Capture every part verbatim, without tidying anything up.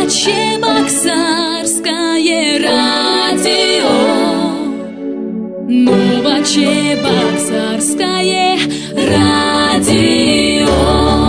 Новочебоксарское радио. Новочебоксарское радио.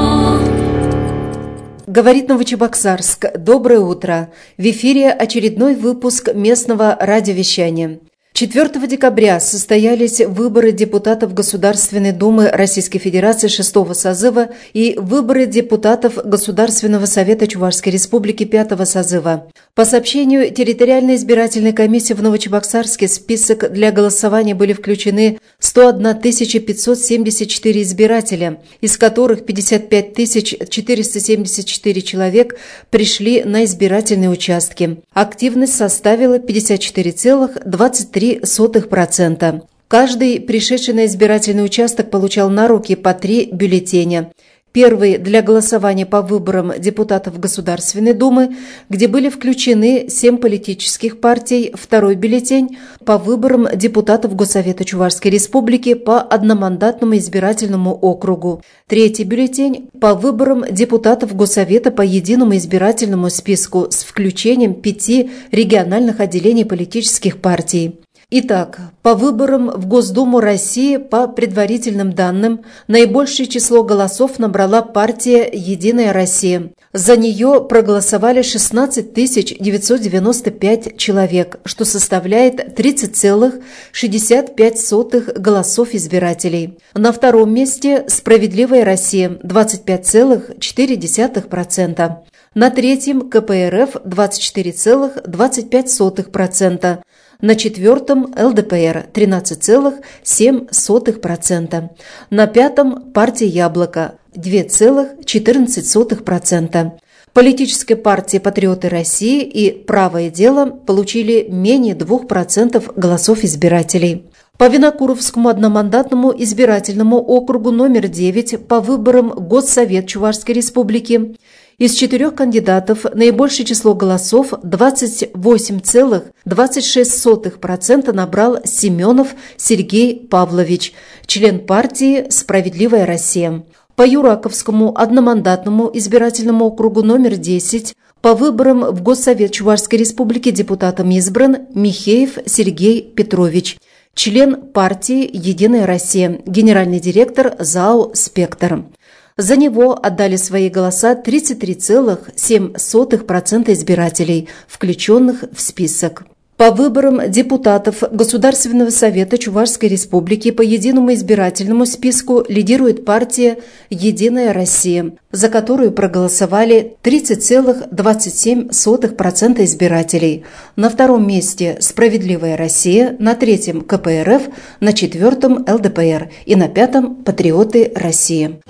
Говорит Новочебоксарск. Доброе утро. В эфире очередной выпуск местного радиовещания. четвёртого декабря состоялись выборы депутатов Государственной Думы Российской Федерации шестого созыва и выборы депутатов Государственного совета Чувашской Республики пятого созыва. По сообщению территориальной избирательной комиссии в Новочебоксарске в список для голосования были включены сто одна тысяча пятьсот семьдесят четыре избирателя, из которых пятьдесят пять тысяч четыреста семьдесят четыре человек пришли на избирательные участки. Активность составила пятьдесят четыре целых двадцать три сотых процента. Каждый пришедший на избирательный участок получал на руки по три бюллетеня. Первый для голосования по выборам депутатов Государственной Думы, где были включены семь политических партий, второй бюллетень по выборам депутатов Госсовета Чувашской Республики по одномандатному избирательному округу, третий бюллетень по выборам депутатов Госсовета по единому избирательному списку с включением пяти региональных отделений политических партий. Итак, по выборам в Госдуму России по предварительным данным наибольшее число голосов набрала партия «Единая Россия». За нее проголосовали шестнадцать тысяч девятьсот девяносто пять человек, что составляет тридцать целых шестьдесят пять сотых голосов избирателей. На втором месте «Справедливая Россия» – двадцать пять целых четыре десятых процента. На третьем ка пэ эр эф – двадцать четыре целых двадцать пять сотых процента. На четвертом эл дэ пэ эр – тринадцать целых семь сотых процента. На пятом партия «Яблоко» – два целых четырнадцать сотых процента. Политические партии «Патриоты России» и «Правое дело» получили менее двух процентов голосов избирателей. По Винокуровскому одномандатному избирательному округу номер девять по выборам Госсовет Чувашской Республики из четырех кандидатов наибольшее число голосов двадцать восемь целых двадцать шесть сотых процента набрал Семенов Сергей Павлович, член партии «Справедливая Россия». По Юраковскому одномандатному избирательному округу номер десять по выборам в Госсовет Чувашской Республики депутатом избран Михеев Сергей Петрович, член партии «Единая Россия», генеральный директор ЗАО «Спектр». За него отдали свои голоса тридцать три целых семь сотых процента избирателей, включенных в список. По выборам депутатов Государственного совета Чувашской Республики по единому избирательному списку лидирует партия «Единая Россия», за которую проголосовали тридцать целых двадцать семь сотых процента избирателей. На втором месте «Справедливая Россия», на третьем ка пэ эр эф, на четвертом эл дэ пэ эр и на пятом «Патриоты России».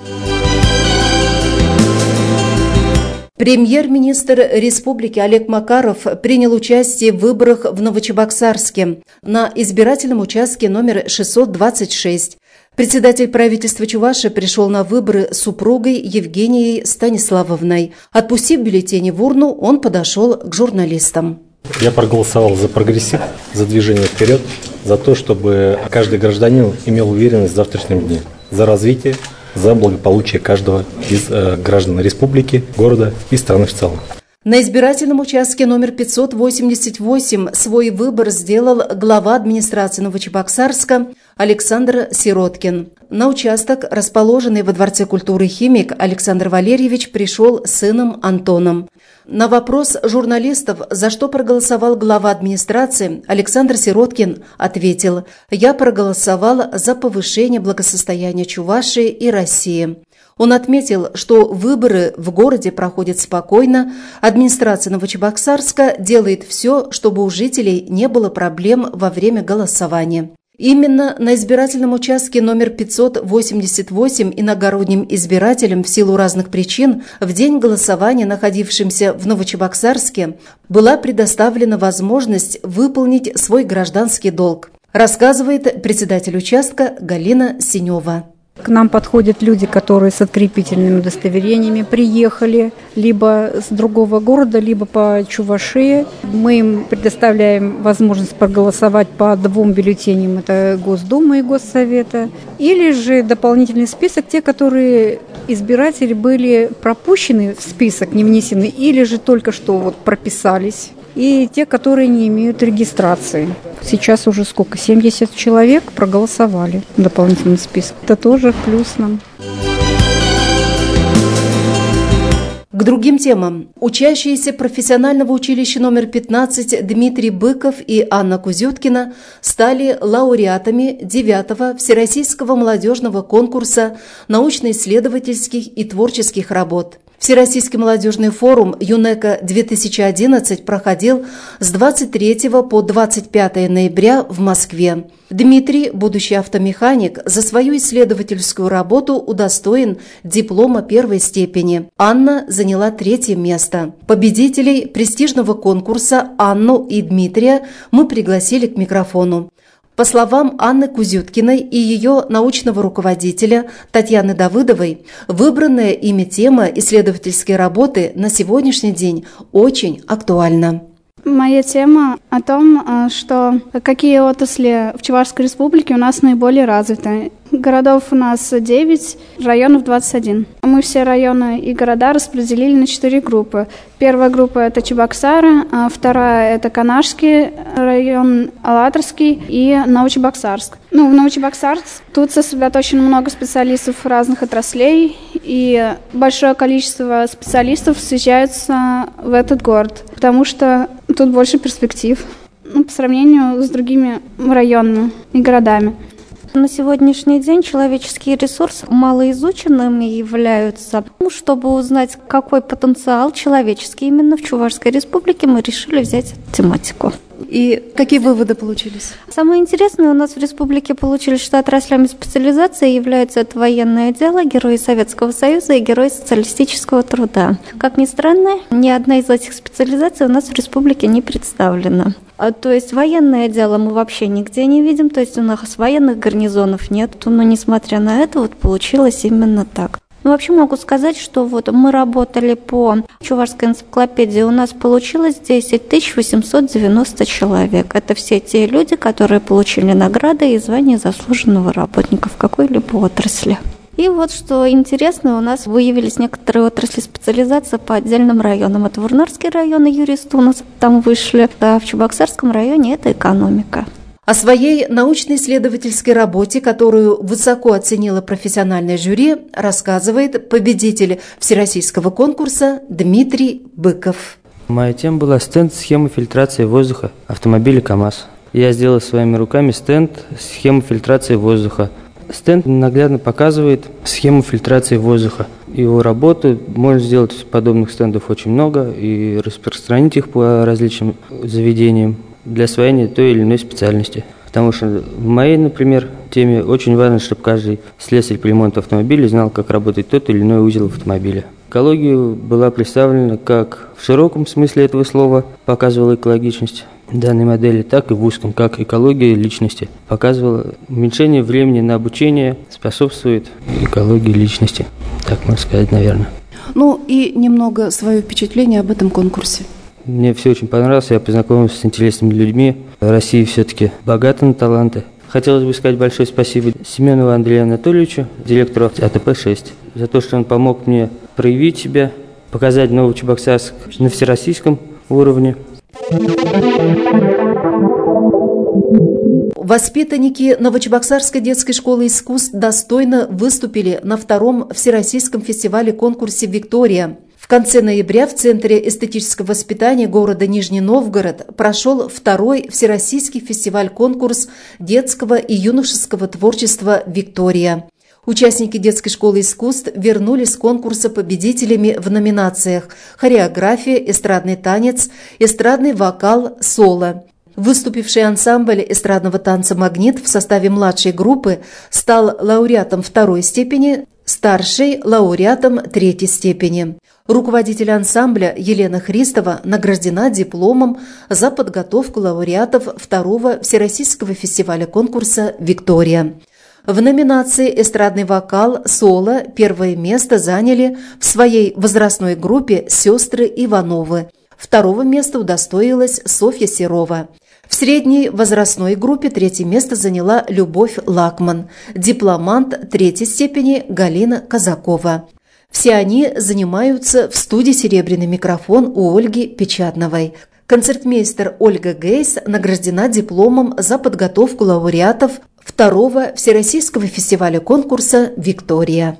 Премьер-министр республики Олег Макаров принял участие в выборах в Новочебоксарске на избирательном участке номер шестьсот двадцать шесть. Председатель правительства Чувашии пришел на выборы с супругой Евгенией Станиславовной. Отпустив бюллетени в урну, он подошел к журналистам. Я проголосовал за прогрессив, за движение вперед, за то, чтобы каждый гражданин имел уверенность в завтрашнем дне, за развитие, за благополучие каждого из э, граждан республики, города и страны в целом. На избирательном участке номер пятьсот восемьдесят восемь свой выбор сделал глава администрации Новочебоксарска Александр Сироткин. На участок, расположенный во Дворце культуры «Химик», Александр Валерьевич пришел с сыном Антоном. На вопрос журналистов, за что проголосовал глава администрации, Александр Сироткин ответил: «Я проголосовал за повышение благосостояния Чувашии и России». Он отметил, что выборы в городе проходят спокойно, администрация Новочебоксарска делает все, чтобы у жителей не было проблем во время голосования. Именно на избирательном участке номер пятьсот восемьдесят восемь иногородним избирателям в силу разных причин в день голосования, находившимся в Новочебоксарске, была предоставлена возможность выполнить свой гражданский долг, рассказывает председатель участка Галина Синева. К нам подходят люди, которые с открепительными удостоверениями приехали либо с другого города, либо по Чувашии. Мы им предоставляем возможность проголосовать по двум бюллетеням, это Госдумы и Госсовета, или же дополнительный список, те, которые избиратели были пропущены в список, не внесены, или же только что вот прописались, и те, которые не имеют регистрации. Сейчас уже сколько? семьдесят человек проголосовали в дополнительном списке. Это тоже плюс нам. К другим темам. Учащиеся профессионального училища номер пятнадцать Дмитрий Быков и Анна Кузюткина стали лауреатами девятого Всероссийского молодежного конкурса научно-исследовательских и творческих работ. Всероссийский молодежный форум ЮНЕКО-две тысячи одиннадцать проходил с двадцать третьего по двадцать пятое ноября в Москве. Дмитрий, будущий автомеханик, за свою исследовательскую работу удостоен диплома первой степени. Анна заняла третье место. Победителей престижного конкурса Анну и Дмитрия мы пригласили к микрофону. По словам Анны Кузюткиной и ее научного руководителя Татьяны Давыдовой, выбранная ими тема исследовательской работы на сегодняшний день очень актуальна. Моя тема о том, что какие отрасли в Чувашской республике у нас наиболее развиты. Городов у нас девять, районов двадцать один. Мы все районы и города распределили на четыре группы. Первая группа – это Чебоксары, а вторая – это Канашский район, Алатырский и Новочебоксарск. Ну, в Новочебоксарск тут сосредоточено много специалистов разных отраслей, и большое количество специалистов съезжаются в этот город, потому что тут больше перспектив, ну, по сравнению с другими районами и городами. На сегодняшний день человеческие ресурсы малоизученными являются. Чтобы узнать, какой потенциал человеческий именно в Чувашской республике, мы решили взять эту тематику. И какие выводы получились? Самое интересное, у нас в республике получилось, что отраслями специализации являются это военное дело, герои Советского Союза и герои социалистического труда. Как ни странно, ни одна из этих специализаций у нас в республике не представлена. То есть военное дело мы вообще нигде не видим, то есть у нас военных гарнизонов нет, но несмотря на это, вот получилось именно так. Ну, вообще могу сказать, что вот мы работали по Чувашской энциклопедии, у нас получилось десять тысяч восемьсот девяносто человек. Это все те люди, которые получили награды и звания заслуженного работника в какой-либо отрасли. И вот что интересно, у нас выявились некоторые отрасли специализации по отдельным районам. Это Вурнарский район, и юристы у нас там вышли, а в Чебоксарском районе это экономика. О своей научно-исследовательской работе, которую высоко оценило профессиональное жюри, рассказывает победитель всероссийского конкурса Дмитрий Быков. Моя тема была стенд схемы фильтрации воздуха автомобиля КАМАЗ. Я сделал своими руками стенд схемы фильтрации воздуха. Стенд наглядно показывает схему фильтрации воздуха. Его работу можно сделать подобных стендов очень много и распространить их по различным заведениям для освоения той или иной специальности. Потому что в моей, например, теме очень важно, чтобы каждый слесарь по ремонту автомобиля знал, как работает тот или иной узел автомобиля. Экология была представлена как в широком смысле этого слова, показывала экологичность данной модели, так и в узком, как экология личности. Показывала уменьшение времени на обучение, способствует экологии личности. Так можно сказать, наверное. Ну и немного свое впечатление об этом конкурсе. Мне все очень понравилось, я познакомился с интересными людьми. Россия все-таки богата на таланты. Хотелось бы сказать большое спасибо Семенову Андрею Анатольевичу, директору А Т П шесть, за то, что он помог мне проявить себя, показать Новочебоксарск на всероссийском уровне. Воспитанники Новочебоксарской детской школы искусств достойно выступили на втором Всероссийском фестивале-конкурсе «Виктория». В конце ноября в Центре эстетического воспитания города Нижний Новгород прошел второй Всероссийский фестиваль-конкурс детского и юношеского творчества «Виктория». Участники детской школы искусств вернулись с конкурса победителями в номинациях «Хореография», «Эстрадный танец», «Эстрадный вокал», «Соло». Выступивший ансамбль эстрадного танца «Магнит» в составе младшей группы стал лауреатом второй степени, старший – лауреатом третьей степени. Руководитель ансамбля Елена Христова награждена дипломом за подготовку лауреатов второго Всероссийского фестиваля конкурса «Виктория». В номинации «Эстрадный вокал» соло первое место заняли в своей возрастной группе сестры Ивановы. Второго места удостоилась Софья Серова. В средней возрастной группе третье место заняла Любовь Лакман, дипломант третьей степени Галина Казакова. Все они занимаются в студии «Серебряный микрофон» у Ольги Печатновой. Концертмейстер Ольга Гейс награждена дипломом за подготовку лауреатов второго Всероссийского фестиваля конкурса «Виктория».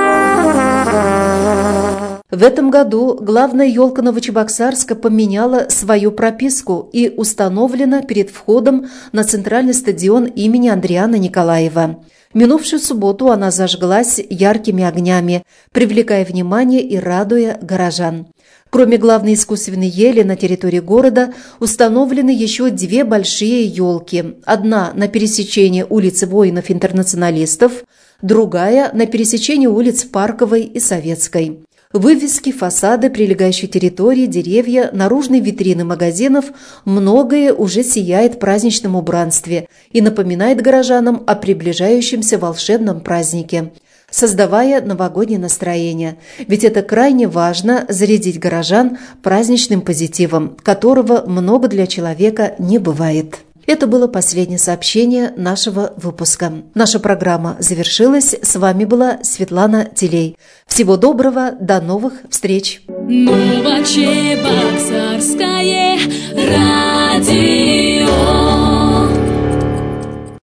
В этом году главная елка Новочебоксарска поменяла свою прописку и установлена перед входом на центральный стадион имени Андриана Николаева. Минувшую субботу она зажглась яркими огнями, привлекая внимание и радуя горожан. Кроме главной искусственной ели на территории города установлены еще две большие елки. Одна на пересечении улицы воинов-интернационалистов, другая на пересечении улиц Парковой и Советской. Вывески, фасады прилегающей территории, деревья, наружные витрины магазинов – многое уже сияет в праздничном убранстве и напоминает горожанам о приближающемся волшебном празднике, создавая новогоднее настроение. Ведь это крайне важно – зарядить горожан праздничным позитивом, которого много для человека не бывает. Это было последнее сообщение нашего выпуска. Наша программа завершилась. С вами была Светлана Телей. Всего доброго, до новых встреч! Новаче